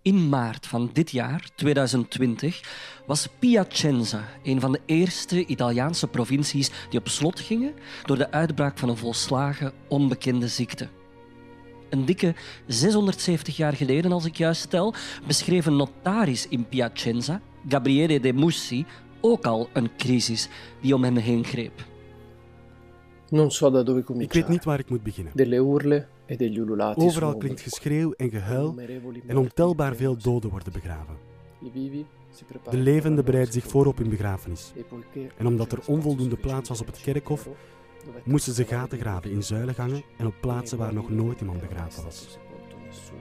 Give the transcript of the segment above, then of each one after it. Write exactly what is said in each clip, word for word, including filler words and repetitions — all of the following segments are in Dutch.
In maart van dit jaar, tweeduizend twintig, was Piacenza een van de eerste Italiaanse provincies die op slot gingen door de uitbraak van een volslagen onbekende ziekte. Een dikke zeshonderdzeventig jaar geleden, als ik juist tel, beschreef een notaris in Piacenza, Gabriele de Mussi, ook al een crisis die om hem heen greep. Non so da dove Ik cominciare. weet niet waar ik moet beginnen. Delle urle e degli ululati Overal sono klinkt ovunque. geschreeuw en gehuil Innumerevoli en morti ontelbaar veel pietosi. doden worden begraven. I vivi si De preparano levenden per la bereiden zich loro voor op hun begrafenis. E poiché En omdat er c'era onvoldoende spazio plaats was op het sufficiente kerkhof, nel cimitero, dovettero moesten ze scavare gaten dei graven in buchi zuilengangen en op plaatsen waar nog nooit iemand non era begraven stato was. sepolto nessuno.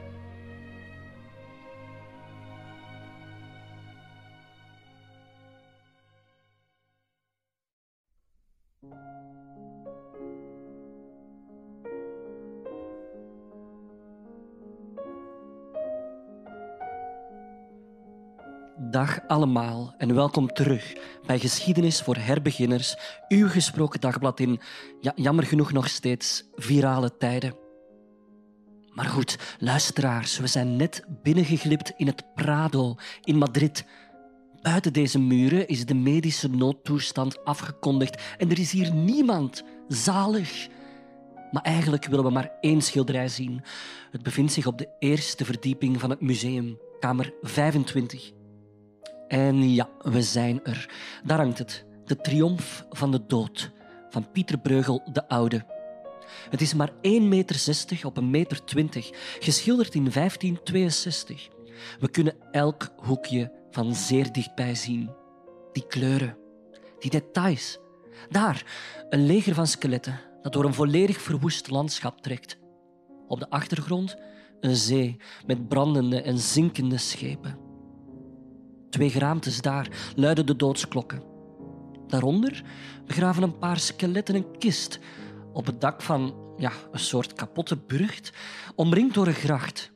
Dag allemaal en welkom terug bij Geschiedenis voor herbeginners, uw gesproken dagblad in, ja, jammer genoeg nog steeds, virale tijden. Maar goed, luisteraars, we zijn net binnengeglipt in het Prado in Madrid. Buiten deze muren is de medische noodtoestand afgekondigd en er is hier niemand. Zalig. Maar eigenlijk willen we maar één schilderij zien. Het bevindt zich op de eerste verdieping van het museum, kamer vijfentwintig. En ja, we zijn er. Daar hangt het. De triomf van de dood. Van Pieter Bruegel de Oude. Het is maar één meter zestig op een meter twintig. Geschilderd in vijftien tweeënzestig. We kunnen elk hoekje van zeer dichtbij zien. Die kleuren. Die details. Daar, een leger van skeletten dat door een volledig verwoest landschap trekt. Op de achtergrond een zee met brandende en zinkende schepen. Twee geraamtes daar luiden de doodsklokken. Daaronder begraven een paar skeletten een kist op het dak van ja, een soort kapotte burcht, omringd door een gracht.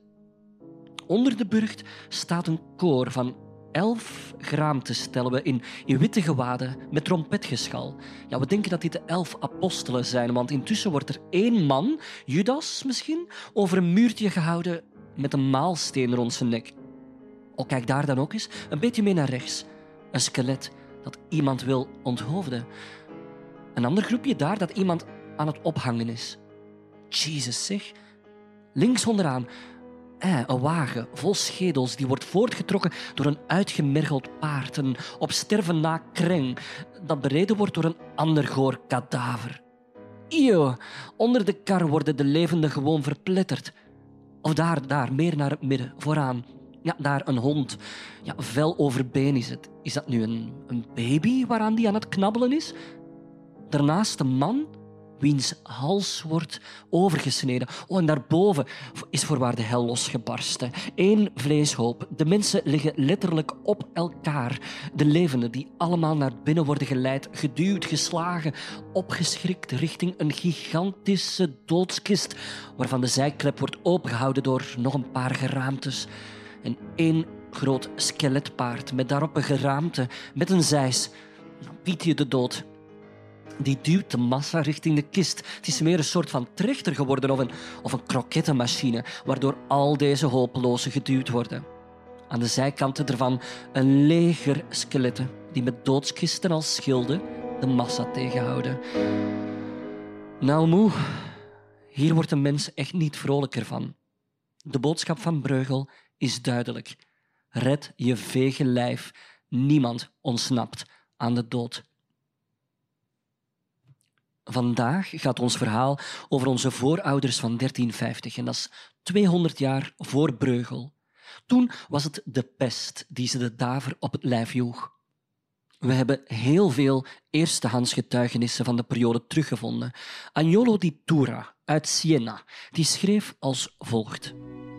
Onder de burcht staat een koor van elf geraamtes, stellen we, in, in witte gewaden met trompetgeschal. Ja, we denken dat dit de elf apostelen zijn, want intussen wordt er één man, Judas misschien, over een muurtje gehouden met een maalsteen rond zijn nek. Oh, kijk daar dan ook eens, een beetje mee naar rechts. Een skelet dat iemand wil onthoofden. Een ander groepje daar dat iemand aan het ophangen is. Jezus, zeg. Links onderaan, eh, een wagen vol schedels die wordt voortgetrokken door een uitgemergeld paard. Een op sterven na kreng dat bereden wordt door een ander goor kadaver. Io, onder de kar worden de levenden gewoon verpletterd. Of daar, daar, meer naar het midden, vooraan. Ja, daar een hond. Ja, vel over been is het. Is dat nu een, een baby waaraan die aan het knabbelen is? Daarnaast een man wiens hals wordt overgesneden. Oh, en daarboven is voorwaar de hel losgebarsten. Eén vleeshoop. De mensen liggen letterlijk op elkaar. De levenden die allemaal naar binnen worden geleid, geduwd, geslagen, opgeschrikt richting een gigantische doodskist, waarvan de zijklep wordt opengehouden door nog een paar geraamtes. En één groot skeletpaard met daarop een geraamte met een zeis. Pietje de dood. Die duwt de massa richting de kist. Het is meer een soort van trechter geworden of een, of een krokettenmachine, waardoor al deze hopelozen geduwd worden. Aan de zijkanten ervan een leger skeletten die met doodskisten als schilden de massa tegenhouden. Nou moe, hier wordt een mens echt niet vrolijker van. De boodschap van Bruegel is duidelijk. Red je vege lijf. Niemand ontsnapt aan de dood. Vandaag gaat ons verhaal over onze voorouders van dertien vijftig en dat is tweehonderd jaar voor Bruegel. Toen was het de pest die ze de daver op het lijf joeg. We hebben heel veel eerstehands getuigenissen van de periode teruggevonden. Agnolo di Tura uit Siena die schreef als volgt.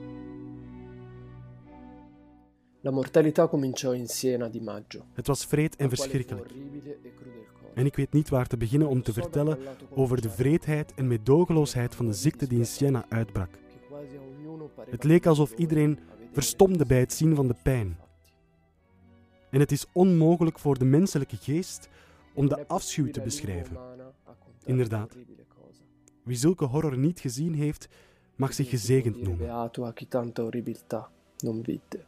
La mortalità cominciò in Siena di maggio. Het was vreed en verschrikkelijk. En ik weet niet waar te beginnen om te vertellen over de vreedheid en meedogenloosheid van de ziekte die in Siena uitbrak. Het leek alsof iedereen verstomde bij het zien van de pijn. En het is onmogelijk voor de menselijke geest om de afschuw te beschrijven. Inderdaad, wie zulke horror niet gezien heeft, mag zich gezegend noemen. Beato a chi tanta orribilità non vide.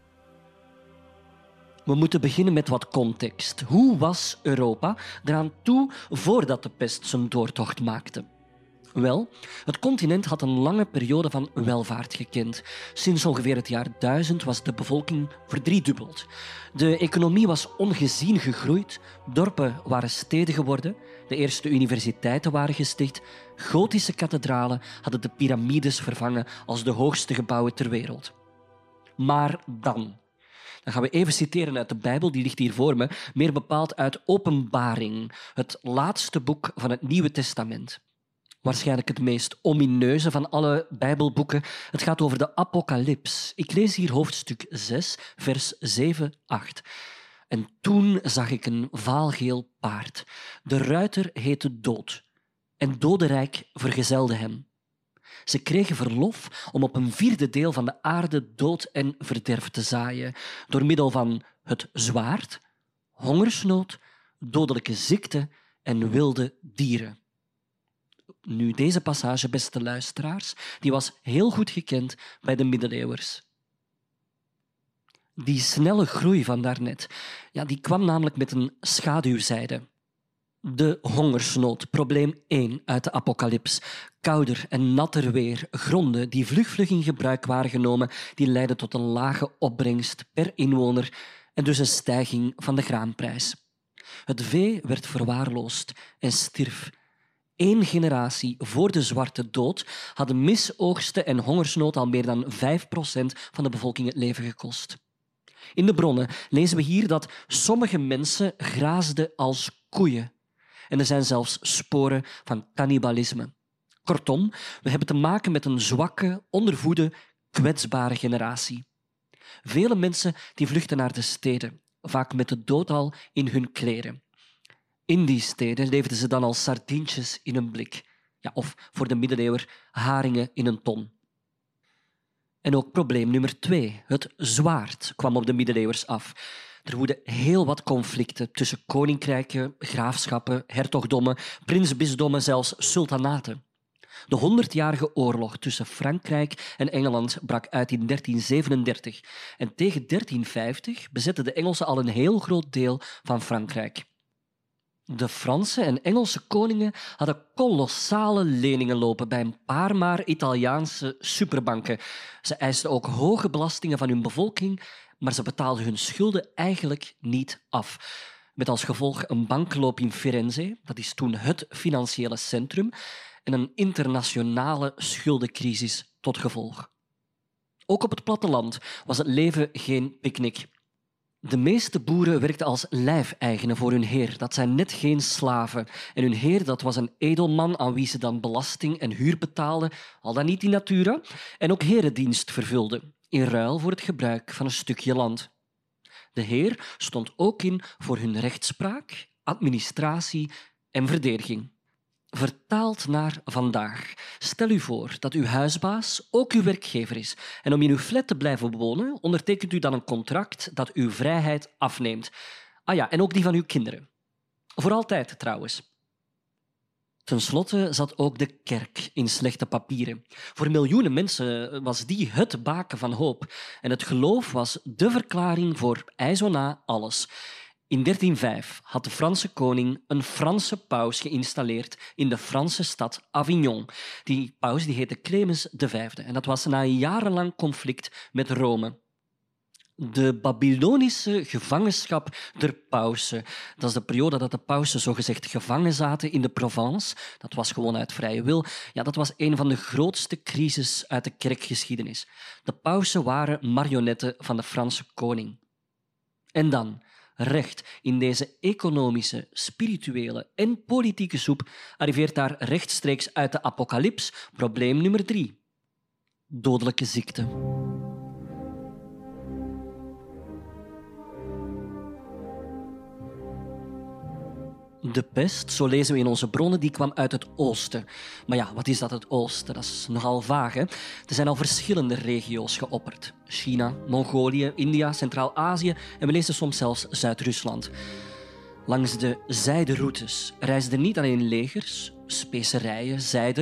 We moeten beginnen met wat context. Hoe was Europa eraan toe voordat de pest zijn doortocht maakte? Wel, het continent had een lange periode van welvaart gekend. Sinds ongeveer het jaar duizend was de bevolking verdriedubbeld. De economie was ongezien gegroeid, dorpen waren steden geworden, de eerste universiteiten waren gesticht, gotische kathedralen hadden de piramides vervangen als de hoogste gebouwen ter wereld. Maar dan... Dan gaan we even citeren uit de Bijbel, die ligt hier voor me, meer bepaald uit Openbaring, het laatste boek van het Nieuwe Testament. Waarschijnlijk het meest omineuze van alle Bijbelboeken. Het gaat over de Apocalyps. Ik lees hier hoofdstuk zes, vers zeven, acht. En toen zag ik een vaalgeel paard. De ruiter heette Dood. En Dodenrijk vergezelde hem. Ze kregen verlof om op een vierde deel van de aarde dood en verderf te zaaien, door middel van het zwaard, hongersnood, dodelijke ziekte en wilde dieren. Nu, deze passage, beste luisteraars, die was heel goed gekend bij de middeleeuwers. Die snelle groei van daarnet, ja, die kwam namelijk met een schaduwzijde. De hongersnood, probleem één uit de apocalyps. Kouder en natter weer, gronden die vlug vlug in gebruik waren genomen, die leidden tot een lage opbrengst per inwoner en dus een stijging van de graanprijs. Het vee werd verwaarloosd en stierf. Eén generatie voor de Zwarte Dood hadden misoogsten en hongersnood al meer dan vijf procent van de bevolking het leven gekost. In de bronnen lezen we hier dat sommige mensen graasden als koeien. En er zijn zelfs sporen van cannibalisme. Kortom, we hebben te maken met een zwakke, ondervoede, kwetsbare generatie. Vele mensen die vluchten naar de steden, vaak met de dood al in hun kleren. In die steden leefden ze dan als sardientjes in een blik. Ja, of voor de middeleeuwer haringen in een ton. En ook probleem nummer twee, het zwaard, kwam op de middeleeuwers af. Er woedden heel wat conflicten tussen koninkrijken, graafschappen, hertogdommen, prinsbisdommen, zelfs sultanaten. De honderdjarige oorlog tussen Frankrijk en Engeland brak uit in dertien zevenendertig en tegen dertien vijftig bezetten de Engelsen al een heel groot deel van Frankrijk. De Franse en Engelse koningen hadden kolossale leningen lopen bij een paar maar Italiaanse superbanken. Ze eisten ook hoge belastingen van hun bevolking, maar ze betaalden hun schulden eigenlijk niet af. Met als gevolg een bankloop in Firenze, dat is toen het financiële centrum, en een internationale schuldencrisis tot gevolg. Ook op het platteland was het leven geen picknick. De meeste boeren werkten als lijfeigenen voor hun heer. Dat zijn net geen slaven. En hun heer, dat was een edelman aan wie ze dan belasting en huur betaalden, al dan niet in natura, en ook herendienst vervulden, in ruil voor het gebruik van een stukje land. De heer stond ook in voor hun rechtspraak, administratie en verdediging. Vertaald naar vandaag. Stel u voor dat uw huisbaas ook uw werkgever is. En om in uw flat te blijven wonen, ondertekent u dan een contract dat uw vrijheid afneemt. Ah ja, en ook die van uw kinderen. Voor altijd, trouwens. Ten slotte zat ook de kerk in slechte papieren. Voor miljoenen mensen was die het baken van hoop. En het geloof was de verklaring voor ei zo na alles. In dertien vijf had de Franse koning een Franse paus geïnstalleerd in de Franse stad Avignon. Die paus die heette Clemens de Vijfde en dat was na een jarenlang conflict met Rome. De Babylonische gevangenschap der pausen. Dat is de periode dat de pausen zogezegd gevangen zaten in de Provence. Dat was gewoon uit vrije wil. Ja, dat was een van de grootste crises uit de kerkgeschiedenis. De pausen waren marionetten van de Franse koning. En dan... recht in deze economische, spirituele en politieke soep arriveert daar rechtstreeks uit de apocalyps probleem nummer drie. Dodelijke ziekte. De pest, zo lezen we in onze bronnen, die kwam uit het oosten. Maar ja, wat is dat, het oosten? Dat is nogal vaag, hè? Er zijn al verschillende regio's geopperd. China, Mongolië, India, Centraal-Azië en we lezen soms zelfs Zuid-Rusland. Langs de zijderoutes reisden niet alleen legers, specerijen, zijde,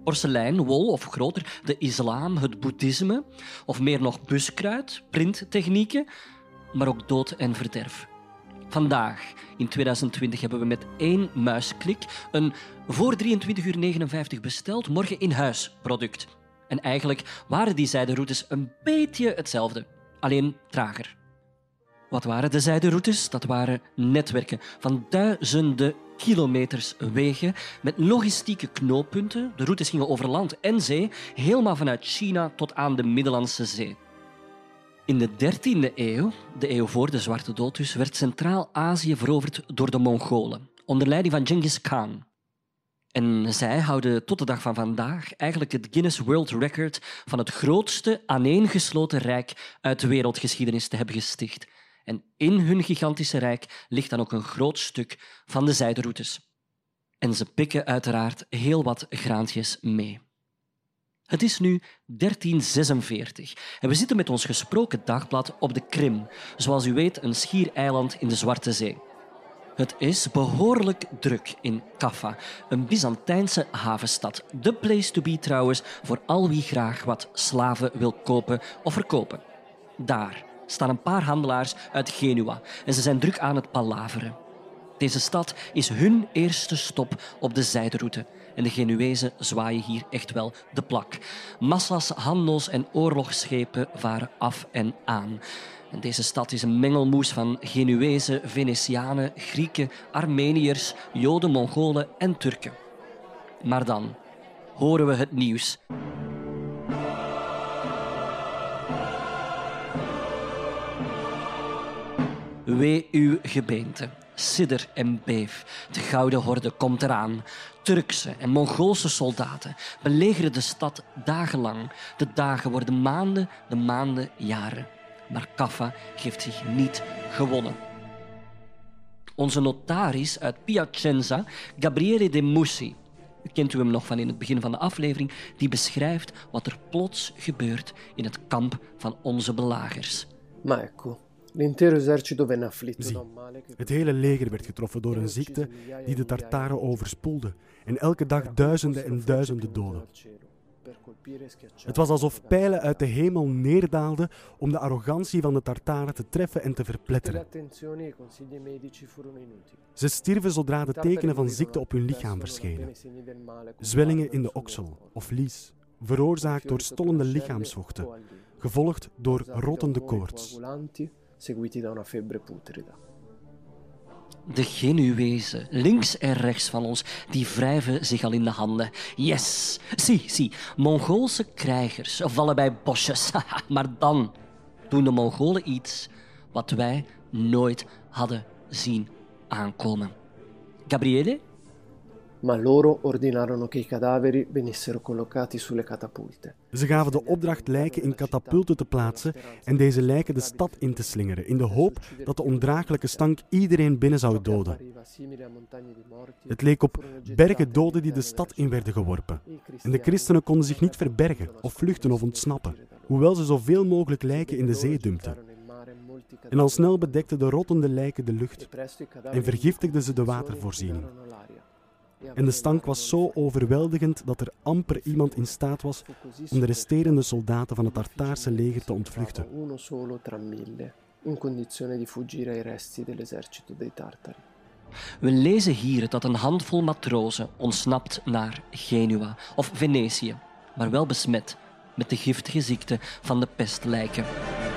Porselein, wol of groter, de islam, het boeddhisme, of meer nog buskruid, printtechnieken, maar ook dood en verderf. Vandaag, in tweeduizend twintig, hebben we met één muisklik een voor drieëntwintig uur negenenvijftig besteld, morgen in huis product. En eigenlijk waren die zijderoutes een beetje hetzelfde, alleen trager. Wat waren de zijderoutes? Dat waren netwerken van duizenden kilometers wegen met logistieke knooppunten. De routes gingen over land en zee, helemaal vanuit China tot aan de Middellandse Zee. In de dertiende eeuw, de eeuw voor de Zwarte Dood dus, werd Centraal-Azië veroverd door de Mongolen, onder leiding van Genghis Khan. En zij houden tot de dag van vandaag eigenlijk het Guinness World Record van het grootste aaneengesloten rijk uit de wereldgeschiedenis te hebben gesticht. En in hun gigantische rijk ligt dan ook een groot stuk van de zijderoutes. En ze pikken uiteraard heel wat graantjes mee. Het is nu dertien zesenveertig en we zitten met ons gesproken dagblad op de Krim, zoals u weet een schiereiland in de Zwarte Zee. Het is behoorlijk druk in Kaffa, een Byzantijnse havenstad. The place to be trouwens voor al wie graag wat slaven wil kopen of verkopen. Daar staan een paar handelaars uit Genua en ze zijn druk aan het palaveren. Deze stad is hun eerste stop op de zijderoute en de Genuezen zwaaien hier echt wel de plak. Massa's handels- en oorlogsschepen varen af en aan. En deze stad is een mengelmoes van Genuezen, Venetianen, Grieken, Armeniërs, Joden, Mongolen en Turken. Maar dan horen we het nieuws. Wee uw gebeente, sidder en beef. De Gouden Horde komt eraan. Turkse en Mongoolse soldaten belegeren de stad dagenlang. De dagen worden maanden, de maanden jaren. Maar Kaffa geeft zich niet gewonnen. Onze notaris uit Piacenza, Gabriele de Mussi, u kent u hem nog van in het begin van de aflevering, die beschrijft wat er plots gebeurt in het kamp van onze belagers. Ma ecco, l'intero esercito venne afflitto Zie, da un male che... het hele leger werd getroffen door een ziekte die de Tartaren overspoelde en elke dag duizenden en duizenden doden. Het was alsof pijlen uit de hemel neerdaalden om de arrogantie van de Tartaren te treffen en te verpletteren. Ze stierven zodra de tekenen van ziekte op hun lichaam verschenen. Zwellingen in de oksel of lies, veroorzaakt door stollende lichaamsvochten, gevolgd door rottende koorts. De Genuezen, links en rechts van ons, die wrijven zich al in de handen. Yes, zie, zie, Mongoolse krijgers vallen bij bosjes. Maar dan doen de Mongolen iets wat wij nooit hadden zien aankomen. Gabriele? Ma loro ordinarono che i cadaveri venissero collocati sulle catapulte. Ze gaven de opdracht lijken in katapulten te plaatsen en deze lijken de stad in te slingeren, in de hoop dat de ondraaglijke stank iedereen binnen zou doden. Het leek op bergen doden die de stad in werden geworpen. En de christenen konden zich niet verbergen of vluchten of ontsnappen, hoewel ze zoveel mogelijk lijken in de zee dumpten. En al snel bedekten de rottende lijken de lucht en vergiftigden ze de watervoorziening. En de stank was zo overweldigend dat er amper iemand in staat was om de resterende soldaten van het Tartaarse leger te ontvluchten. We lezen hier dat een handvol matrozen ontsnapt naar Genua of Venetië, maar wel besmet met de giftige ziekte van de pestlijken.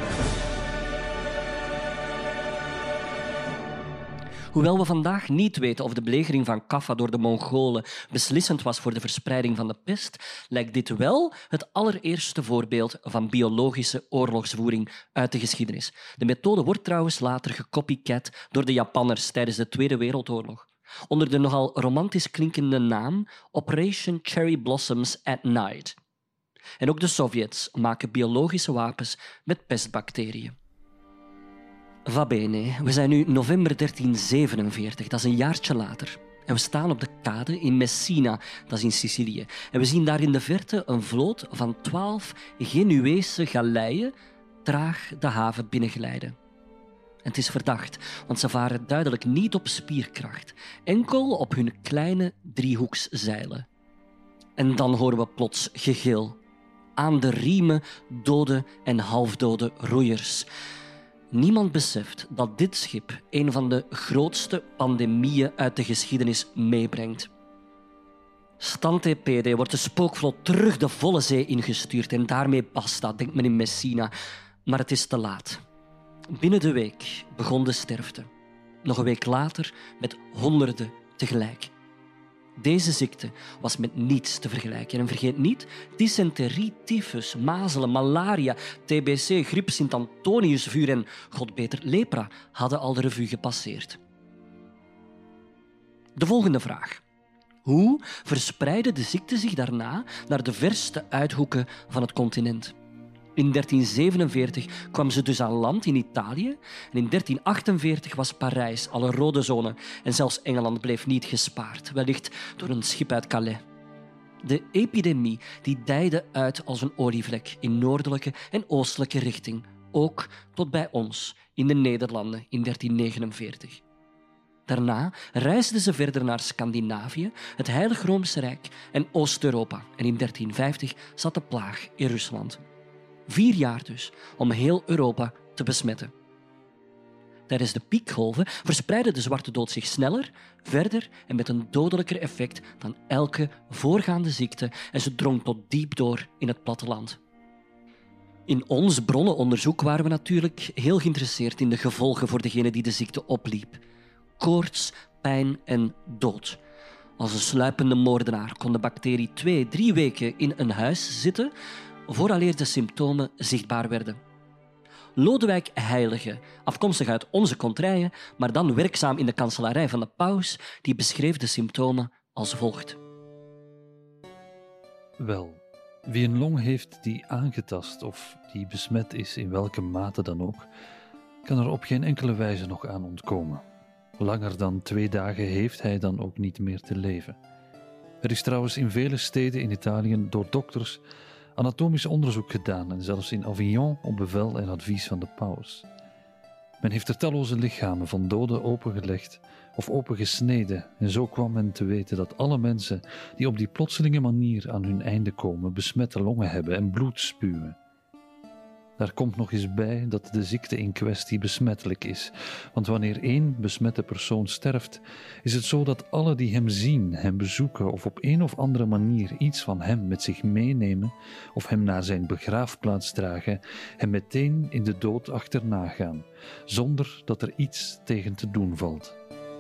Hoewel we vandaag niet weten of de belegering van Kaffa door de Mongolen beslissend was voor de verspreiding van de pest, lijkt dit wel het allereerste voorbeeld van biologische oorlogsvoering uit de geschiedenis. De methode wordt trouwens later gecopycat door de Japanners tijdens de Tweede Wereldoorlog. Onder de nogal romantisch klinkende naam Operation Cherry Blossoms at Night. En ook de Sovjets maken biologische wapens met pestbacteriën. Va bene, we zijn nu november dertien zevenenveertig, dat is een jaartje later. En we staan op de kade in Messina, dat is in Sicilië. En we zien daar in de verte een vloot van twaalf Genuese galeien traag de haven binnenglijden. En het is verdacht, want ze varen duidelijk niet op spierkracht, enkel op hun kleine driehoekszeilen. En dan horen we plots gegil. Aan de riemen dode en halfdode roeiers. Niemand beseft dat dit schip een van de grootste pandemieën uit de geschiedenis meebrengt. Stante pede wordt de spookvlot terug de volle zee ingestuurd en daarmee basta, denkt men in Messina. Maar het is te laat. Binnen de week begon de sterfte. Nog een week later met honderden tegelijk. Deze ziekte was met niets te vergelijken. En vergeet niet, dysenterie, tyfus, mazelen, malaria, T B C, griep, Sint-Antoniusvuur en, god beter, lepra hadden al de revue gepasseerd. De volgende vraag. Hoe verspreidde de ziekte zich daarna naar de verste uithoeken van het continent? In dertien zevenenveertig kwam ze dus aan land in Italië en in dertien achtenveertig was Parijs al een rode zone en zelfs Engeland bleef niet gespaard, wellicht door een schip uit Calais. De epidemie die dijde uit als een olievlek in noordelijke en oostelijke richting, ook tot bij ons in de Nederlanden in dertien negenenveertig. Daarna reisden ze verder naar Scandinavië, het Heilig Roomse Rijk en Oost-Europa en in dertien vijftig zat de plaag in Rusland. Vier jaar dus om heel Europa te besmetten. Tijdens de piekgolven verspreidde de zwarte dood zich sneller, verder en met een dodelijker effect dan elke voorgaande ziekte en ze drong tot diep door in het platteland. In ons bronnenonderzoek waren we natuurlijk heel geïnteresseerd in de gevolgen voor degene die de ziekte opliep. Koorts, pijn en dood. Als een sluipende moordenaar kon de bacterie twee, drie weken in een huis zitten vooraleer de symptomen zichtbaar werden. Lodewijk Heilige, afkomstig uit onze contraien, maar dan werkzaam in de kanselarij van de paus, die beschreef de symptomen als volgt. Wel, wie een long heeft die aangetast of die besmet is in welke mate dan ook, kan er op geen enkele wijze nog aan ontkomen. Langer dan twee dagen heeft hij dan ook niet meer te leven. Er is trouwens in vele steden in Italië door dokters anatomisch onderzoek gedaan en zelfs in Avignon op bevel en advies van de paus. Men heeft er talloze lichamen van doden opengelegd of opengesneden en zo kwam men te weten dat alle mensen die op die plotselinge manier aan hun einde komen besmette longen hebben en bloed spuwen. Daar komt nog eens bij dat de ziekte in kwestie besmettelijk is, want wanneer één besmette persoon sterft, is het zo dat alle die hem zien, hem bezoeken of op een of andere manier iets van hem met zich meenemen of hem naar zijn begraafplaats dragen, hem meteen in de dood achterna gaan, zonder dat er iets tegen te doen valt.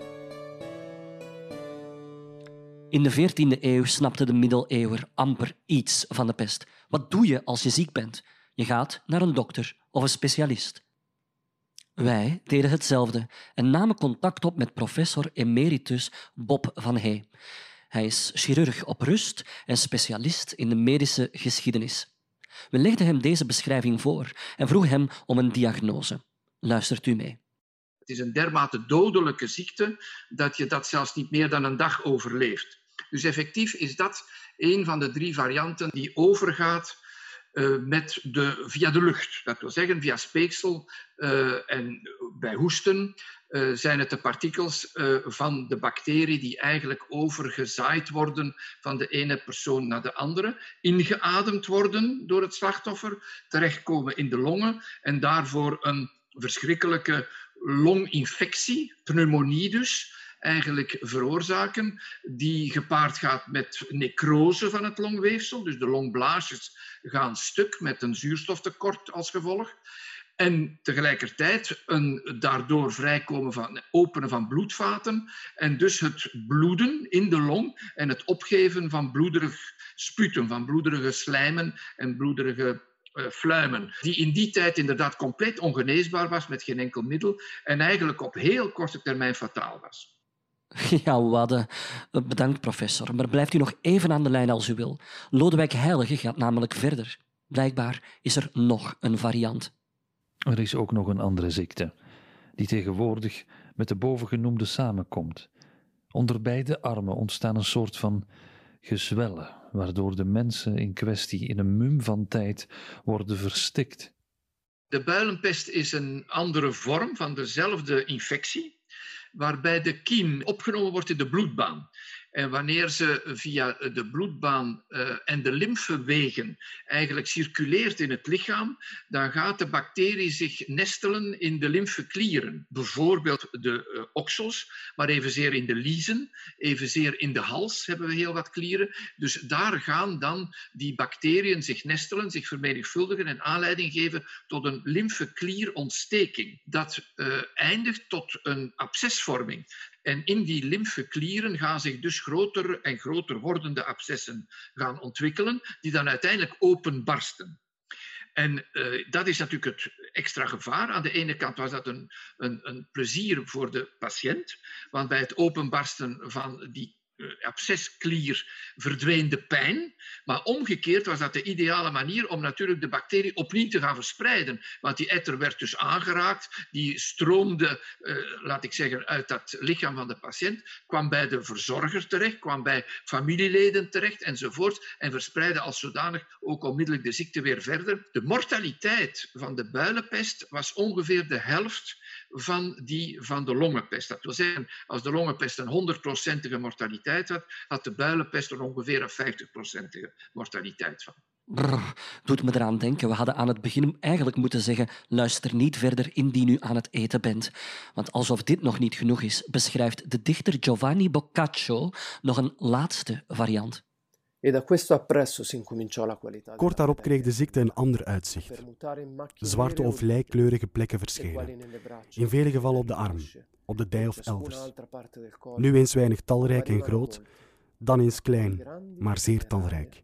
In de veertiende eeuw snapte de middeleeuwer amper iets van de pest. Wat doe je als je ziek bent? Je gaat naar een dokter of een specialist. Wij deden hetzelfde en namen contact op met professor emeritus Bob van Hey. Hij is chirurg op rust en specialist in de medische geschiedenis. We legden hem deze beschrijving voor en vroegen hem om een diagnose. Luistert u mee. Het is een dermate dodelijke ziekte dat je dat zelfs niet meer dan een dag overleeft. Dus effectief is dat een van de drie varianten die overgaat Uh, met de, via de lucht. Dat wil zeggen, via speeksel uh, en bij hoesten uh, zijn het de partikels uh, van de bacterie die eigenlijk overgezaaid worden van de ene persoon naar de andere, ingeademd worden door het slachtoffer, terechtkomen in de longen en daarvoor een verschrikkelijke longinfectie, pneumonie dus, eigenlijk veroorzaken, die gepaard gaat met necrose van het longweefsel, dus de longblaasjes gaan stuk met een zuurstoftekort als gevolg. En tegelijkertijd een daardoor vrijkomen van openen van bloedvaten en dus het bloeden in de long en het opgeven van bloederig sputum, van bloederige slijmen en bloederige uh, fluimen, die in die tijd inderdaad compleet ongeneesbaar was met geen enkel middel en eigenlijk op heel korte termijn fataal was. Ja, Wadde. Bedankt, professor. Maar blijft u nog even aan de lijn als u wil. Lodewijk Heilige gaat namelijk verder. Blijkbaar is er nog een variant. Er is ook nog een andere ziekte, die tegenwoordig met de bovengenoemde samenkomt. Onder beide armen ontstaan een soort van gezwellen, waardoor de mensen in kwestie in een mum van tijd worden verstikt. De builenpest is een andere vorm van dezelfde infectie, waarbij de kiem opgenomen wordt in de bloedbaan. En wanneer ze via de bloedbaan uh, en de lymfewegen eigenlijk circuleert in het lichaam, dan gaat de bacterie zich nestelen in de lymfeklieren. Bijvoorbeeld de uh, oksels, maar evenzeer in de liezen, evenzeer in de hals hebben we heel wat klieren. Dus daar gaan dan die bacteriën zich nestelen, zich vermenigvuldigen en aanleiding geven tot een lymfeklierontsteking. Dat uh, eindigt tot een abscesvorming. En in die lymfeklieren gaan zich dus groter en groter wordende abscessen gaan ontwikkelen, die dan uiteindelijk openbarsten. En uh, dat is natuurlijk het extra gevaar. Aan de ene kant was dat een, een, een plezier voor de patiënt, want bij het openbarsten van die abscesklier verdween de pijn, maar omgekeerd was dat de ideale manier om natuurlijk de bacterie opnieuw te gaan verspreiden. Want die etter werd dus aangeraakt, die stroomde, uh, laat ik zeggen, uit dat lichaam van de patiënt, kwam bij de verzorger terecht, kwam bij familieleden terecht enzovoort en verspreidde als zodanig ook onmiddellijk de ziekte weer verder. De mortaliteit van de builenpest was ongeveer de helft van die van de longenpest. Dat wil zeggen, als de longenpest een honderd procentige mortaliteit had, had de builenpest er ongeveer een vijftig procentige mortaliteit van. Brrr, doet me eraan denken. We hadden aan het begin eigenlijk moeten zeggen, luister niet verder indien u aan het eten bent. Want alsof dit nog niet genoeg is, beschrijft de dichter Giovanni Boccaccio nog een laatste variant. Kort daarop kreeg de ziekte een ander uitzicht. Zwarte of lijkkleurige plekken verschenen, in vele gevallen op de arm, op de dij of elders. Nu eens weinig talrijk en groot, dan eens klein, maar zeer talrijk.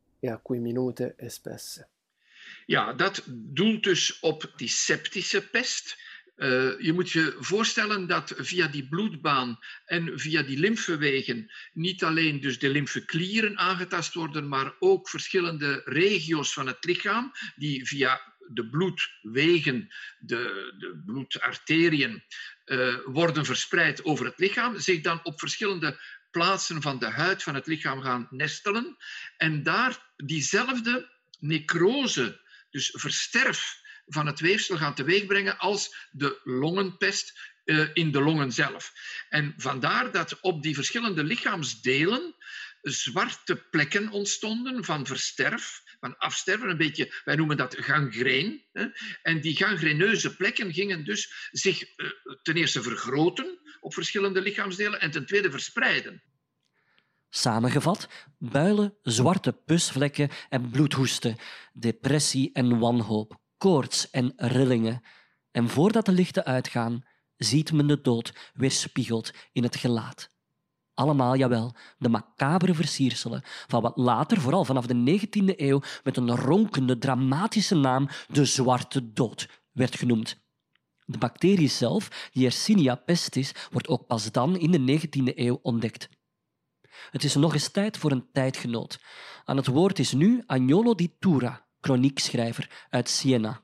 Ja, dat doelt dus op die septische pest. Uh, je moet je voorstellen dat via die bloedbaan en via die lymfewegen niet alleen dus de lymfeklieren aangetast worden, maar ook verschillende regio's van het lichaam die via de bloedwegen, de, de bloedarteriën, uh, worden verspreid over het lichaam, zich dan op verschillende plaatsen van de huid van het lichaam gaan nestelen en daar diezelfde necrose, dus versterf van het weefsel gaan teweegbrengen als de longenpest uh, in de longen zelf. En vandaar dat op die verschillende lichaamsdelen zwarte plekken ontstonden van versterf, van afsterven, een beetje, wij noemen dat gangreen. Hè? En die gangreneuze plekken gingen dus zich uh, ten eerste vergroten op verschillende lichaamsdelen en ten tweede verspreiden. Samengevat, builen, zwarte pusvlekken en bloedhoesten, depressie en wanhoop, koorts en rillingen. En voordat de lichten uitgaan, ziet men de dood weerspiegeld in het gelaat. Allemaal, jawel, de macabere versierselen van wat later, vooral vanaf de negentiende eeuw, met een ronkende, dramatische naam de Zwarte Dood werd genoemd. De bacterie zelf, die Yersinia pestis, wordt ook pas dan in de negentiende eeuw ontdekt. Het is nog eens tijd voor een tijdgenoot. Aan het woord is nu Agnolo di Tura, kroniekschrijver uit Siena.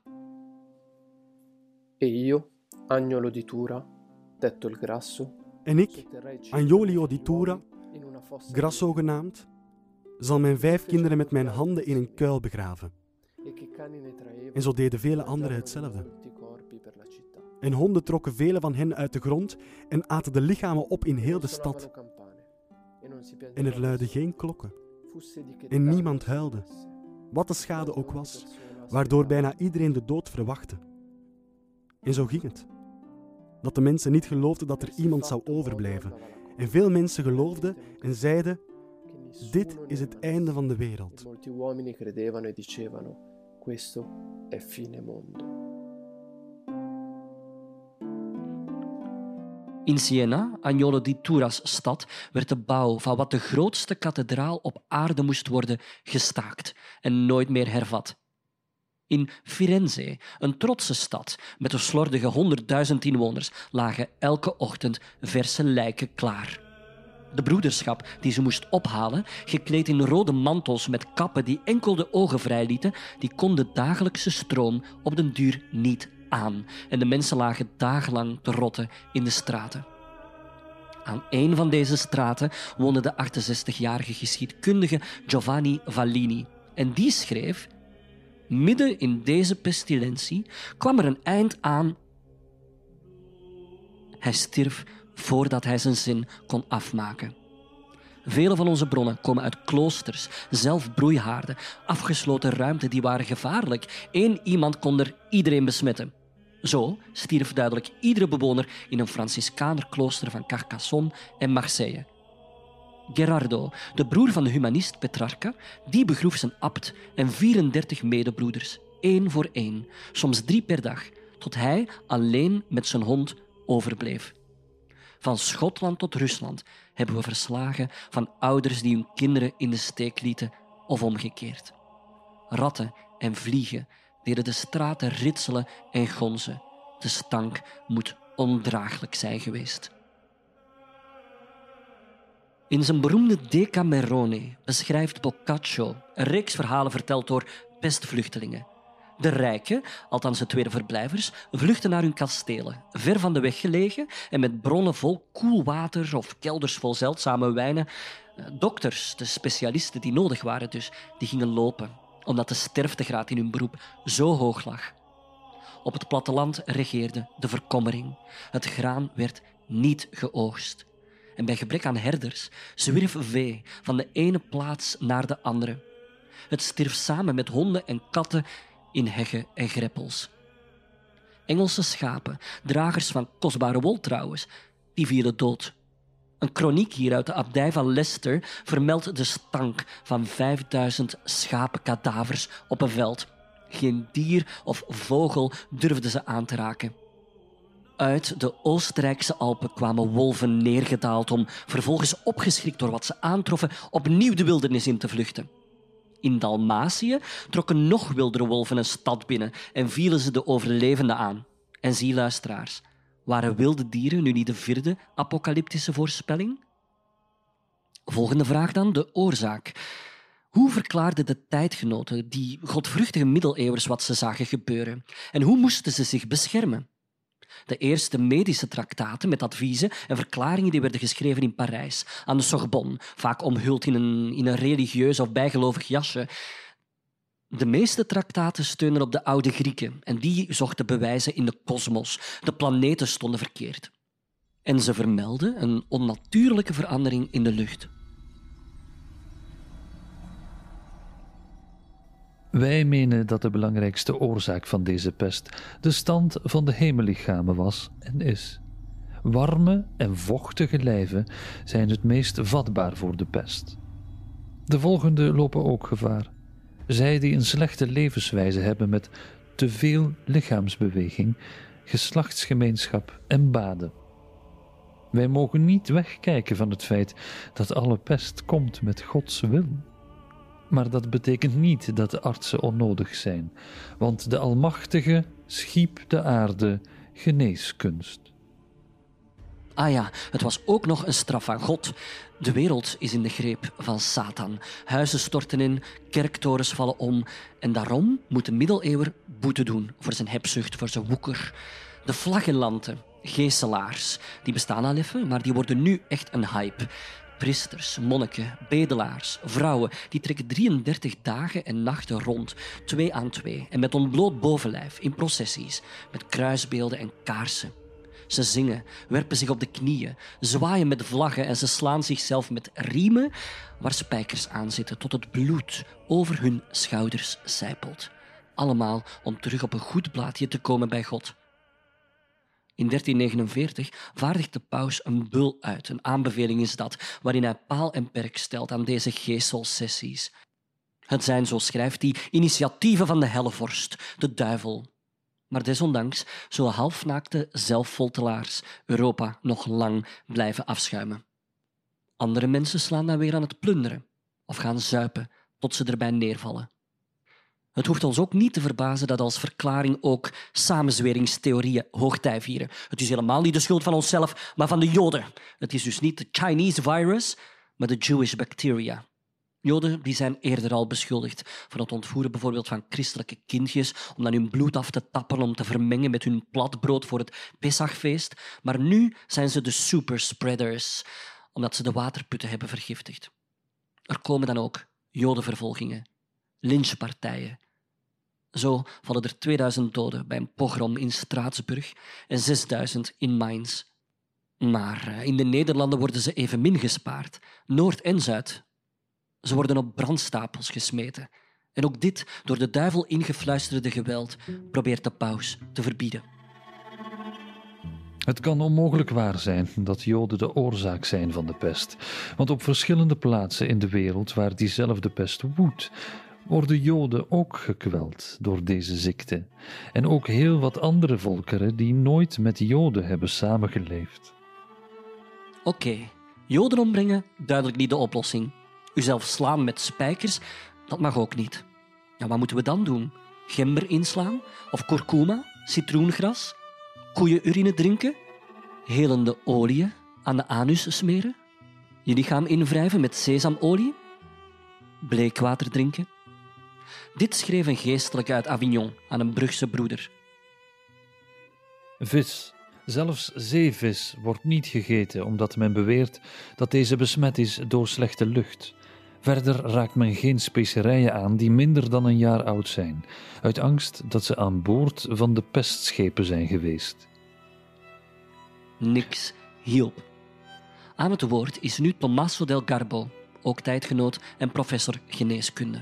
E io, Agnolo di Tura, detto il Grasso, en ik, Agnolo di Tura, Grasso genaamd, zal mijn vijf kinderen met mijn handen in een kuil begraven. En zo deden vele anderen hetzelfde. En honden trokken vele van hen uit de grond en aten de lichamen op in heel de stad. En er luidden geen klokken. En niemand huilde, wat de schade ook was, waardoor bijna iedereen de dood verwachtte. En zo ging het. Dat de mensen niet geloofden dat er iemand zou overblijven. En veel mensen geloofden en zeiden, dit is het einde van de wereld. Molti uomini credevano e dicevano, questo è fine mondo. In Siena, Agnolo di Tura's stad, werd de bouw van wat de grootste kathedraal op aarde moest worden gestaakt en nooit meer hervat. In Firenze, een trotse stad met een slordige honderdduizend inwoners, lagen elke ochtend verse lijken klaar. De broederschap die ze moest ophalen, gekleed in rode mantels met kappen die enkel de ogen vrijlieten, die kon de dagelijkse stroom op den duur niet aan. En de mensen lagen dagenlang te rotten in de straten. Aan een van deze straten woonde de achtenzestigjarige geschiedkundige Giovanni Vallini. En die schreef: midden in deze pestilentie kwam er een eind aan. Hij stierf voordat hij zijn zin kon afmaken. Vele van onze bronnen komen uit kloosters, zelf broeihaarden, afgesloten ruimten die waren gevaarlijk. Eén iemand kon er iedereen besmetten. Zo stierf duidelijk iedere bewoner in een Franciscanerklooster van Carcassonne en Marseille. Gerardo, de broer van de humanist Petrarca, die begroef zijn abt en vierendertig medebroeders, één voor één, soms drie per dag, tot hij alleen met zijn hond overbleef. Van Schotland tot Rusland hebben we verslagen van ouders die hun kinderen in de steek lieten of omgekeerd. Ratten en vliegen deden de straten ritselen en gonzen. De stank moet ondraaglijk zijn geweest. In zijn beroemde Decamerone beschrijft Boccaccio een reeks verhalen verteld door pestvluchtelingen. De rijken, althans de tweede verblijvers, vluchten naar hun kastelen, ver van de weg gelegen en met bronnen vol koel water of kelders vol zeldzame wijnen. Dokters, de specialisten die nodig waren dus, die gingen lopen, omdat de sterftegraad in hun beroep zo hoog lag. Op het platteland regeerde de verkommering. Het graan werd niet geoogst. En bij gebrek aan herders zwierf vee van de ene plaats naar de andere. Het stierf samen met honden en katten in heggen en greppels. Engelse schapen, dragers van kostbare wol trouwens, die vielen dood. Een kroniek hier uit de abdij van Leicester vermeldt de stank van vijfduizend schapenkadavers op een veld. Geen dier of vogel durfde ze aan te raken. Uit de Oostenrijkse Alpen kwamen wolven neergedaald om, vervolgens opgeschrikt door wat ze aantroffen, opnieuw de wildernis in te vluchten. In Dalmatië trokken nog wildere wolven een stad binnen en vielen ze de overlevenden aan. En zie, luisteraars, waren wilde dieren nu niet de vierde apocalyptische voorspelling? Volgende vraag dan, de oorzaak. Hoe verklaarden de tijdgenoten, die godvruchtige middeleeuwers, wat ze zagen gebeuren? En hoe moesten ze zich beschermen? De eerste medische traktaten met adviezen en verklaringen die werden geschreven in Parijs, aan de Sorbonne, vaak omhuld in een, in een religieus of bijgelovig jasje. De meeste traktaten steunen op de oude Grieken en die zochten bewijzen in de kosmos. De planeten stonden verkeerd. En ze vermelden een onnatuurlijke verandering in de lucht. Wij menen dat de belangrijkste oorzaak van deze pest de stand van de hemellichamen was en is. Warme en vochtige lijven zijn het meest vatbaar voor de pest. De volgende lopen ook gevaar. Zij die een slechte levenswijze hebben met te veel lichaamsbeweging, geslachtsgemeenschap en baden. Wij mogen niet wegkijken van het feit dat alle pest komt met Gods wil. Maar dat betekent niet dat de artsen onnodig zijn, want de Almachtige schiep de aarde geneeskunst. Ah ja, het was ook nog een straf van God. De wereld is in de greep van Satan. Huizen storten in, kerktorens vallen om. En daarom moet de middeleeuwer boete doen voor zijn hebzucht, voor zijn woeker. De flagellanten, geeselaars, die bestaan al even, maar die worden nu echt een hype. Priesters, monniken, bedelaars, vrouwen, die trekken drieëndertig dagen en nachten rond, twee aan twee, en met ontbloot bovenlijf, in processies, met kruisbeelden en kaarsen. Ze zingen, werpen zich op de knieën, zwaaien met vlaggen en ze slaan zichzelf met riemen waar spijkers aan zitten tot het bloed over hun schouders sijpelt. Allemaal om terug op een goed blaadje te komen bij God. In dertien negenenveertig vaardigt de paus een bul uit, een aanbeveling is dat, waarin hij paal en perk stelt aan deze geestelsessies. Het zijn, zo schrijft hij, initiatieven van de hellevorst, de duivel. Maar desondanks zullen halfnaakte zelffoltelaars Europa nog lang blijven afschuimen. Andere mensen slaan dan weer aan het plunderen of gaan zuipen tot ze erbij neervallen. Het hoeft ons ook niet te verbazen dat als verklaring ook samenzweringstheorieën hoogtij vieren. Het is helemaal niet de schuld van onszelf, maar van de Joden. Het is dus niet de Chinese virus, maar de Jewish bacteria. Joden die zijn eerder al beschuldigd van het ontvoeren bijvoorbeeld van christelijke kindjes om dan hun bloed af te tappen om te vermengen met hun platbrood voor het Pesachfeest. Maar nu zijn ze de superspreaders, omdat ze de waterputten hebben vergiftigd. Er komen dan ook Jodenvervolgingen, lynchpartijen. Zo vallen er tweeduizend doden bij een pogrom in Straatsburg en zesduizend in Mainz. Maar in de Nederlanden worden ze evenmin gespaard, Noord en Zuid. Ze worden op brandstapels gesmeten. En ook dit, door de duivel ingefluisterde geweld, probeert de paus te verbieden. Het kan onmogelijk waar zijn dat Joden de oorzaak zijn van de pest. Want op verschillende plaatsen in de wereld waar diezelfde pest woedt, worden Joden ook gekweld door deze ziekte. En ook heel wat andere volkeren die nooit met Joden hebben samengeleefd. Oké, okay. Joden ombrengen, duidelijk niet de oplossing. Uzelf slaan met spijkers, dat mag ook niet. Ja, wat moeten we dan doen? Gember inslaan? Of kurkuma? Citroengras? Koeienurine drinken? Helende oliën aan de anus smeren? Je lichaam invrijven met sesamolie? Bleekwater drinken? Dit schreef een geestelijke uit Avignon aan een Brugse broeder. Vis, zelfs zeevis, wordt niet gegeten omdat men beweert dat deze besmet is door slechte lucht. Verder raakt men geen specerijen aan die minder dan een jaar oud zijn, uit angst dat ze aan boord van de pestschepen zijn geweest. Niks hielp. Aan het woord is nu Tommaso del Garbo, ook tijdgenoot en professor geneeskunde.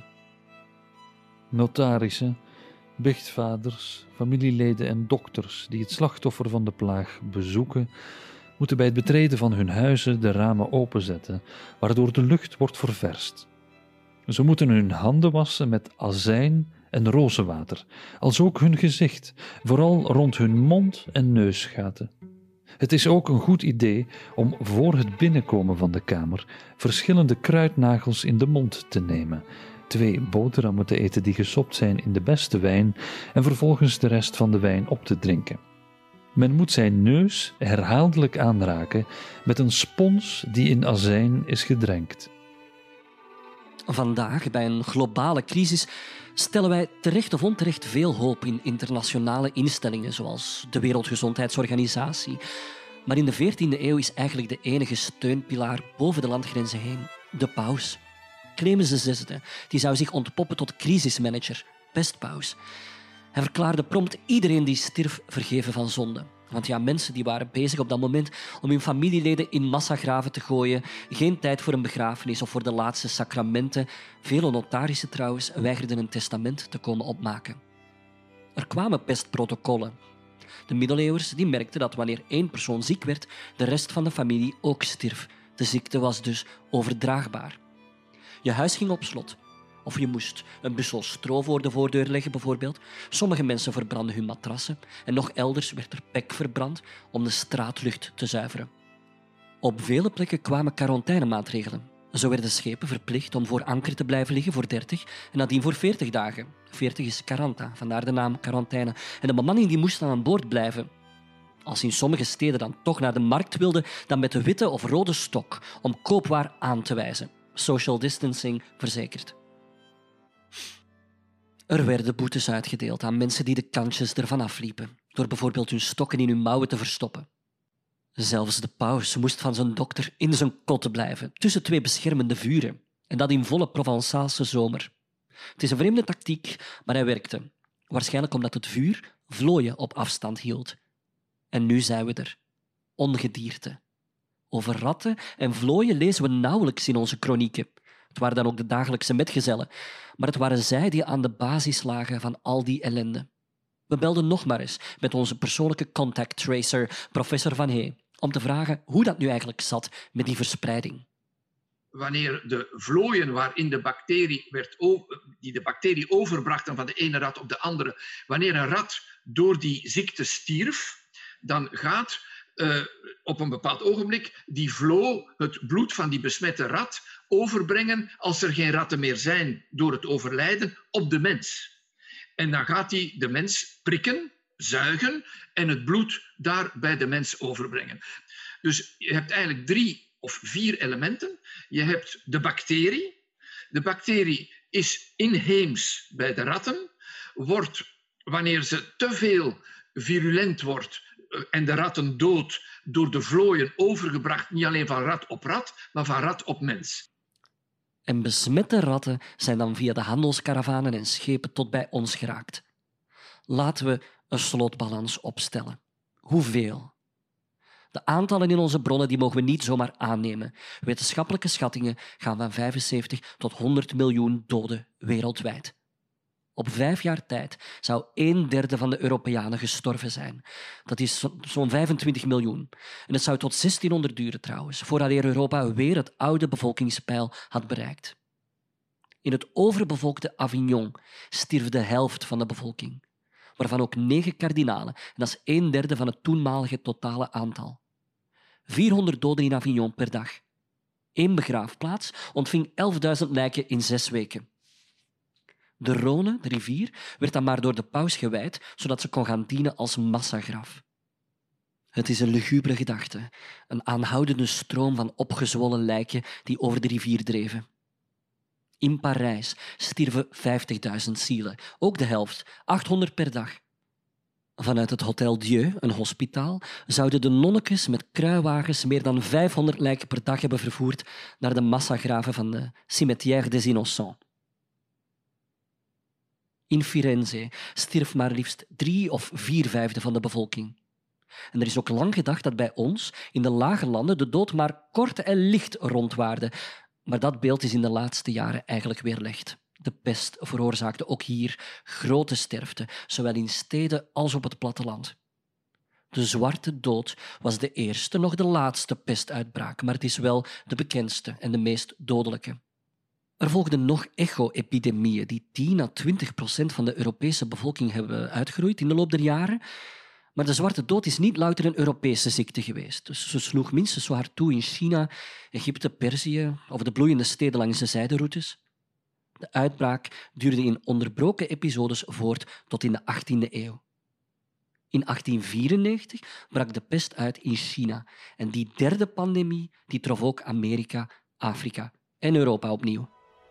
Notarissen, bichtvaders, familieleden en dokters die het slachtoffer van de plaag bezoeken, moeten bij het betreden van hun huizen de ramen openzetten, waardoor de lucht wordt ververst. Ze moeten hun handen wassen met azijn en rozenwater, als ook hun gezicht, vooral rond hun mond- en neusgaten. Het is ook een goed idee om voor het binnenkomen van de kamer verschillende kruidnagels in de mond te nemen, twee boterhammen te eten die gesopt zijn in de beste wijn en vervolgens de rest van de wijn op te drinken. Men moet zijn neus herhaaldelijk aanraken met een spons die in azijn is gedrenkt. Vandaag, bij een globale crisis, stellen wij terecht of onterecht veel hoop in internationale instellingen zoals de Wereldgezondheidsorganisatie. Maar in de veertiende eeuw is eigenlijk de enige steunpilaar boven de landgrenzen heen de paus. Clemens de Zesde, die zou zich ontpoppen tot crisismanager, pestpaus. Hij verklaarde prompt iedereen die stierf vergeven van zonde. Want ja, mensen die waren bezig op dat moment om hun familieleden in massagraven te gooien, geen tijd voor een begrafenis of voor de laatste sacramenten. Vele notarissen trouwens weigerden een testament te komen opmaken. Er kwamen pestprotocollen. De middeleeuwers die merkten dat wanneer één persoon ziek werd, de rest van de familie ook stierf. De ziekte was dus overdraagbaar. Je huis ging op slot. Of je moest een bussel stro voor de voordeur leggen, bijvoorbeeld. Sommige mensen verbrandden hun matrassen en nog elders werd er pek verbrand om de straatlucht te zuiveren. Op vele plekken kwamen quarantainemaatregelen. Zo werden schepen verplicht om voor anker te blijven liggen voor dertig en nadien voor veertig dagen. veertig is quaranta, vandaar de naam quarantaine. En de bemanning die moest dan aan boord blijven. Als in sommige steden dan toch naar de markt wilden, dan met de witte of rode stok om koopwaar aan te wijzen. Social distancing verzekerd. Er werden boetes uitgedeeld aan mensen die de kantjes ervan afliepen, door bijvoorbeeld hun stokken in hun mouwen te verstoppen. Zelfs de paus moest van zijn dokter in zijn kotte blijven, tussen twee beschermende vuren, en dat in volle Provençaalse zomer. Het is een vreemde tactiek, maar hij werkte. Waarschijnlijk omdat het vuur vlooien op afstand hield. En nu zijn we er. Ongedierte. Over ratten en vlooien lezen we nauwelijks in onze kronieken. Het waren dan ook de dagelijkse metgezellen, maar het waren zij die aan de basis lagen van al die ellende. We belden nog maar eens met onze persoonlijke contact tracer, professor Van Hey, om te vragen hoe dat nu eigenlijk zat met die verspreiding. Wanneer de vlooien waarin de bacterie werd, die de bacterie overbrachten van de ene rat op de andere, wanneer een rat door die ziekte stierf, dan gaat uh, op een bepaald ogenblik die vloo het bloed van die besmette rat overbrengen, als er geen ratten meer zijn door het overlijden, op de mens. En dan gaat hij de mens prikken, zuigen en het bloed daar bij de mens overbrengen. Dus je hebt eigenlijk drie of vier elementen. Je hebt de bacterie. De bacterie is inheems bij de ratten, wordt, wanneer ze te veel virulent wordt en de ratten dood, door de vlooien overgebracht, niet alleen van rat op rat, maar van rat op mens. En besmette ratten zijn dan via de handelskaravanen en schepen tot bij ons geraakt. Laten we een slotbalans opstellen. Hoeveel? De aantallen in onze bronnen die mogen we niet zomaar aannemen. Wetenschappelijke schattingen gaan van vijfenzeventig tot honderd miljoen doden wereldwijd. Op vijf jaar tijd zou een derde van de Europeanen gestorven zijn. Dat is zo, zo'n vijfentwintig miljoen. En het zou tot zestienhonderd duren trouwens, voordat Europa weer het oude bevolkingspeil had bereikt. In het overbevolkte Avignon stierf de helft van de bevolking, waarvan ook negen kardinalen, en dat is een derde van het toenmalige totale aantal. vierhonderd doden in Avignon per dag. Eén begraafplaats ontving elfduizend lijken in zes weken. De Rhône, de rivier, werd dan maar door de paus gewijd, zodat ze kon gaan dienen als massagraf. Het is een lugubere gedachte, een aanhoudende stroom van opgezwollen lijken die over de rivier dreven. In Parijs stierven vijftigduizend zielen, ook de helft, achthonderd per dag. Vanuit het Hôtel Dieu, een hospitaal, zouden de nonnekes met kruiwagens meer dan vijfhonderd lijken per dag hebben vervoerd naar de massagraven van de Cimetière des Innocents. In Firenze stierf maar liefst drie of vier vijfde van de bevolking. En er is ook lang gedacht dat bij ons, in de lage landen, de dood maar kort en licht rondwaarde. Maar dat beeld is in de laatste jaren eigenlijk weerlegd. De pest veroorzaakte ook hier grote sterfte, zowel in steden als op het platteland. De zwarte dood was de eerste, nog de laatste pestuitbraak, maar het is wel de bekendste en de meest dodelijke. Er volgden nog echo-epidemieën die tien à twintig procent van de Europese bevolking hebben uitgeroeid in de loop der jaren. Maar de zwarte dood is niet louter een Europese ziekte geweest. Dus ze sloeg minstens zo hard toe in China, Egypte, Perzië of de bloeiende steden langs de zijderoutes. De uitbraak duurde in onderbroken episodes voort tot in de achttiende eeuw. In achttien vierennegentig brak de pest uit in China en die derde pandemie die trof ook Amerika, Afrika en Europa opnieuw.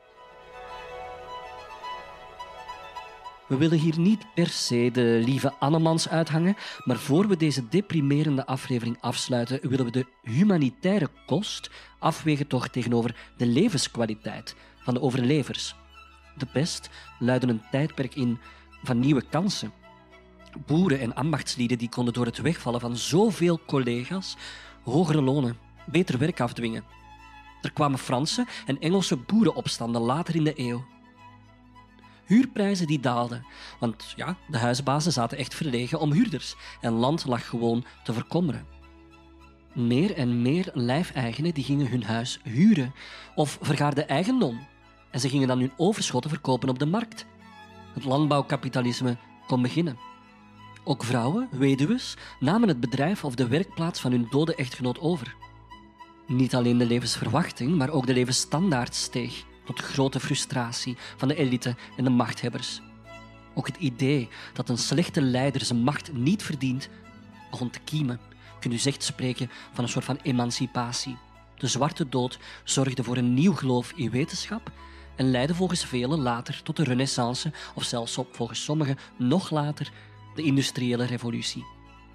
We willen hier niet per se de lieve Annemans uithangen, maar voor we deze deprimerende aflevering afsluiten, willen we de humanitaire kost afwegen toch tegenover de levenskwaliteit van de overlevers. De pest luidde een tijdperk in van nieuwe kansen. Boeren en ambachtslieden die konden door het wegvallen van zoveel collega's hogere lonen, beter werk afdwingen. Er kwamen Franse en Engelse boerenopstanden later in de eeuw. Huurprijzen die daalden, want ja, de huisbazen zaten echt verlegen om huurders en land lag gewoon te verkommeren. Meer en meer lijfeigenen die gingen hun huis huren of vergaarden eigendom en ze gingen dan hun overschotten verkopen op de markt. Het landbouwkapitalisme kon beginnen. Ook vrouwen, weduwen, namen het bedrijf of de werkplaats van hun dode echtgenoot over. Niet alleen de levensverwachting, maar ook de levensstandaard steeg, tot grote frustratie van de elite en de machthebbers. Ook het idee dat een slechte leider zijn macht niet verdient, begon te kiemen. Je kunt dus echt spreken van een soort van emancipatie. De zwarte dood zorgde voor een nieuw geloof in wetenschap en leidde volgens velen later tot de renaissance of zelfs op, volgens sommigen nog later, de industriële revolutie.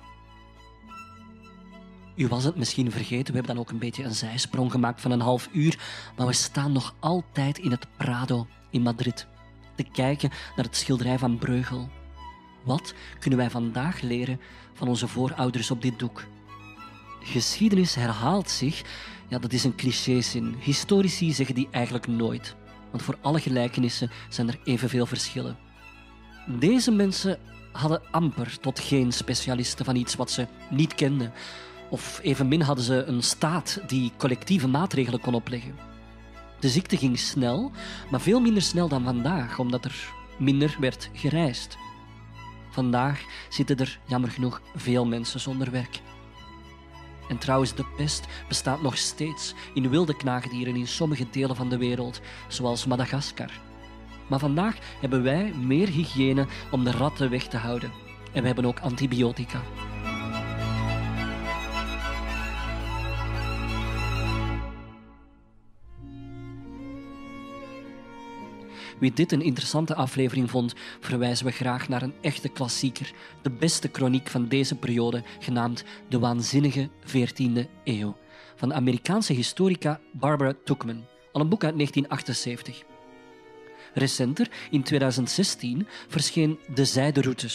U was het misschien vergeten, we hebben dan ook een beetje een zijsprong gemaakt van een half uur, maar we staan nog altijd in het Prado in Madrid, te kijken naar het schilderij van Bruegel. Wat kunnen wij vandaag leren van onze voorouders op dit doek? Geschiedenis herhaalt zich, ja, dat is een clichézin. Historici zeggen die eigenlijk nooit, want voor alle gelijkenissen zijn er evenveel verschillen. Deze mensen hadden amper tot geen specialisten van iets wat ze niet kenden. Of evenmin hadden ze een staat die collectieve maatregelen kon opleggen. De ziekte ging snel, maar veel minder snel dan vandaag, omdat er minder werd gereisd. Vandaag zitten er, jammer genoeg, veel mensen zonder werk. En trouwens, de pest bestaat nog steeds in wilde knaagdieren in sommige delen van de wereld, zoals Madagaskar. Maar vandaag hebben wij meer hygiëne om de ratten weg te houden. En we hebben ook antibiotica. Wie dit een interessante aflevering vond, verwijzen we graag naar een echte klassieker, de beste kroniek van deze periode, genaamd De Waanzinnige veertiende eeuw, van de Amerikaanse historica Barbara Tuchman, al een boek uit negentien achtenzeventig. Recenter, in tweeduizend zestien, verscheen De Zijderoutes van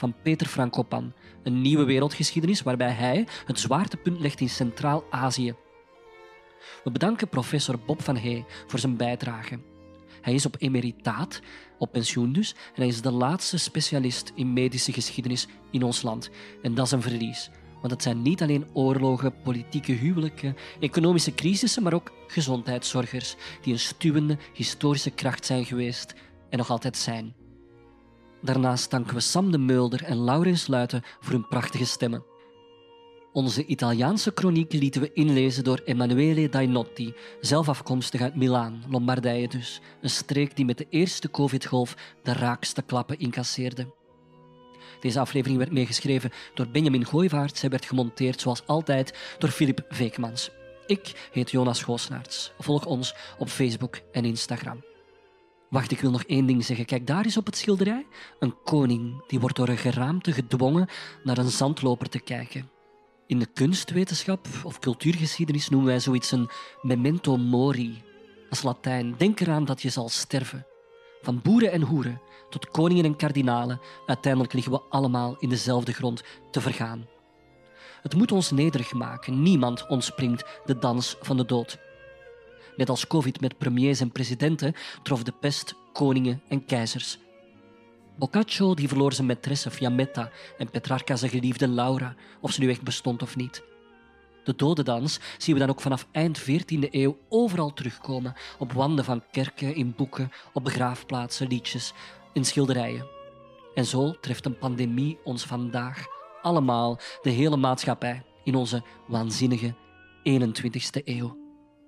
van Peter Frankopan, een nieuwe wereldgeschiedenis waarbij hij het zwaartepunt legt in Centraal-Azië. We bedanken professor Bob van Hey voor zijn bijdrage. Hij is op emeritaat, op pensioen dus, en hij is de laatste specialist in medische geschiedenis in ons land. En dat is een verlies, want het zijn niet alleen oorlogen, politieke huwelijken, economische crisissen, maar ook gezondheidszorgers die een stuwende historische kracht zijn geweest en nog altijd zijn. Daarnaast danken we Sam de Mulder en Laurens Luiten voor hun prachtige stemmen. Onze Italiaanse kroniek lieten we inlezen door Emanuele Dainotti, zelf afkomstig uit Milaan, Lombardije dus, een streek die met de eerste covid-golf de raakste klappen incasseerde. Deze aflevering werd meegeschreven door Benjamin Gooivaerts. Zij werd gemonteerd, zoals altijd, door Filip Veekmans. Ik heet Jonas Goosnaerts. Volg ons op Facebook en Instagram. Wacht, ik wil nog één ding zeggen. Kijk, daar is op het schilderij een koning die wordt door een geraamte gedwongen naar een zandloper te kijken. In de kunstwetenschap of cultuurgeschiedenis noemen wij zoiets een memento mori. Dat is Latijn. Denk eraan dat je zal sterven. Van boeren en hoeren tot koningen en kardinalen, uiteindelijk liggen we allemaal in dezelfde grond te vergaan. Het moet ons nederig maken. Niemand ontspringt de dans van de dood. Net als COVID met premiers en presidenten trof de pest koningen en keizers. Boccaccio die verloor zijn maîtresse Fiammetta en Petrarca zijn geliefde Laura, of ze nu echt bestond of niet. De dodendans zien we dan ook vanaf eind veertiende eeuw overal terugkomen, op wanden van kerken, in boeken, op begraafplaatsen, liedjes, in schilderijen. En zo treft een pandemie ons vandaag allemaal, de hele maatschappij, in onze waanzinnige eenentwintigste eeuw.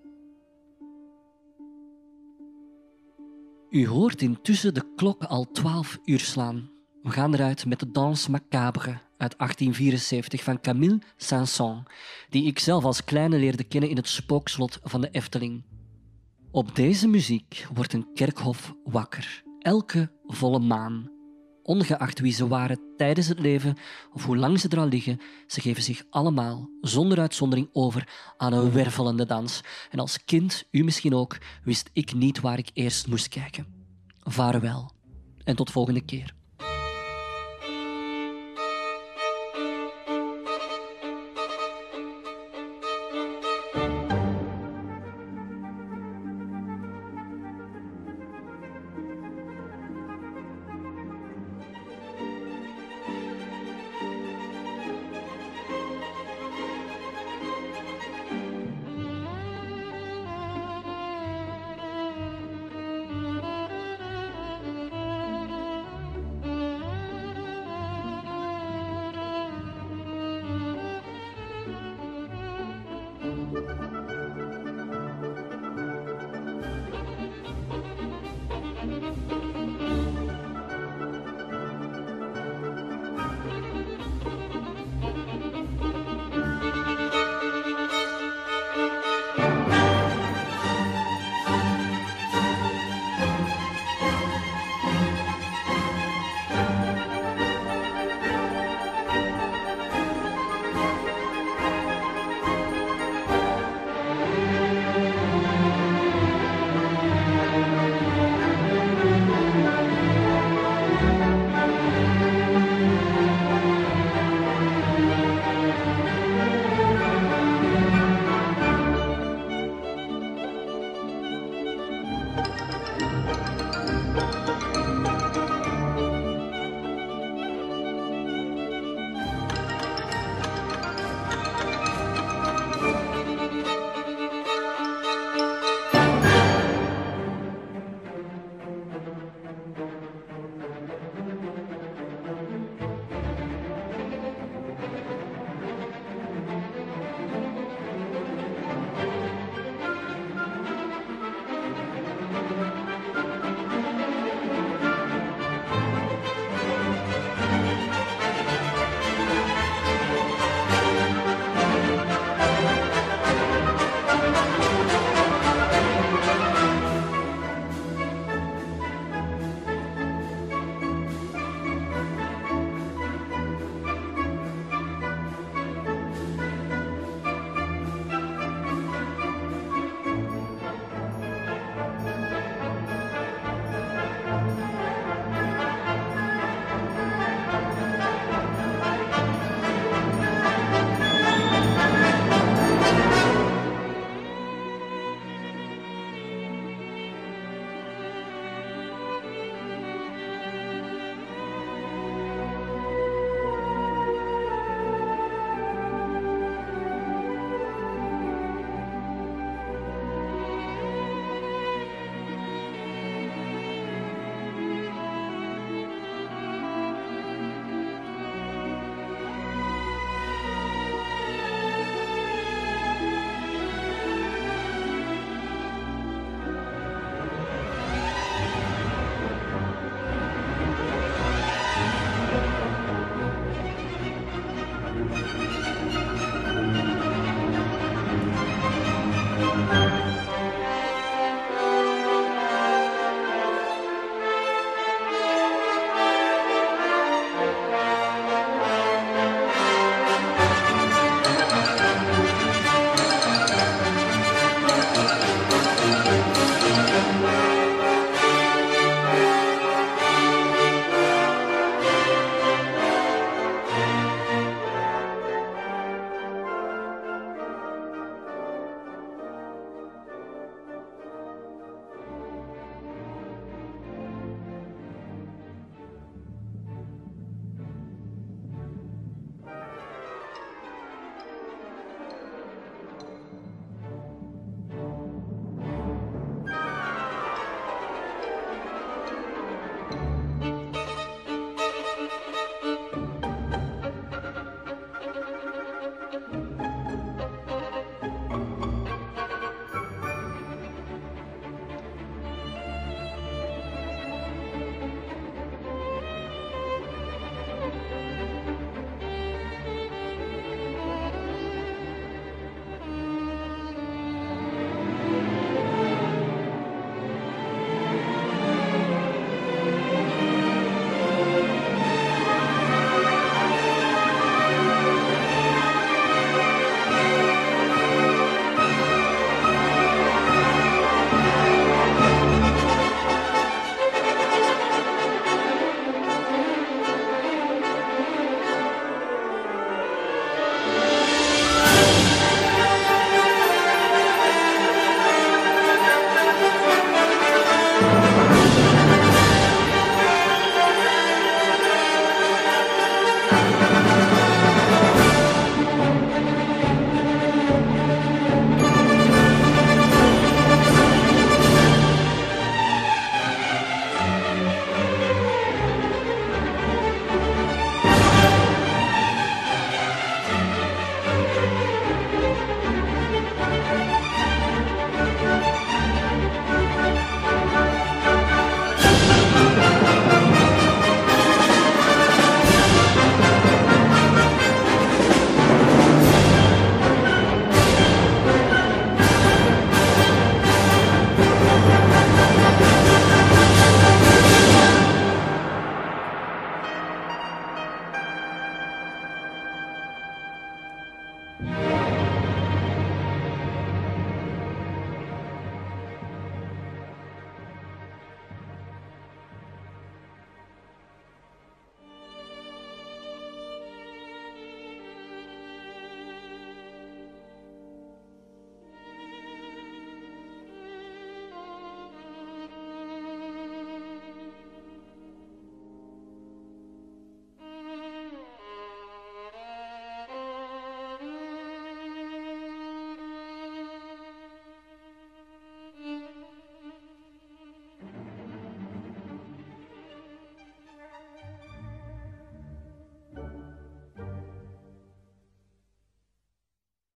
U hoort intussen de klok al twaalf uur slaan. We gaan eruit met de Danse Macabre uit achttien vierenzeventig van Camille Saint-Saëns, die ik zelf als kleine leerde kennen in het spookslot van de Efteling. Op deze muziek wordt een kerkhof wakker, elke volle maan. Ongeacht wie ze waren tijdens het leven of hoe lang ze er al liggen, ze geven zich allemaal zonder uitzondering over aan een wervelende dans. En als kind, u misschien ook, wist ik niet waar ik eerst moest kijken. Vaarwel en tot volgende keer.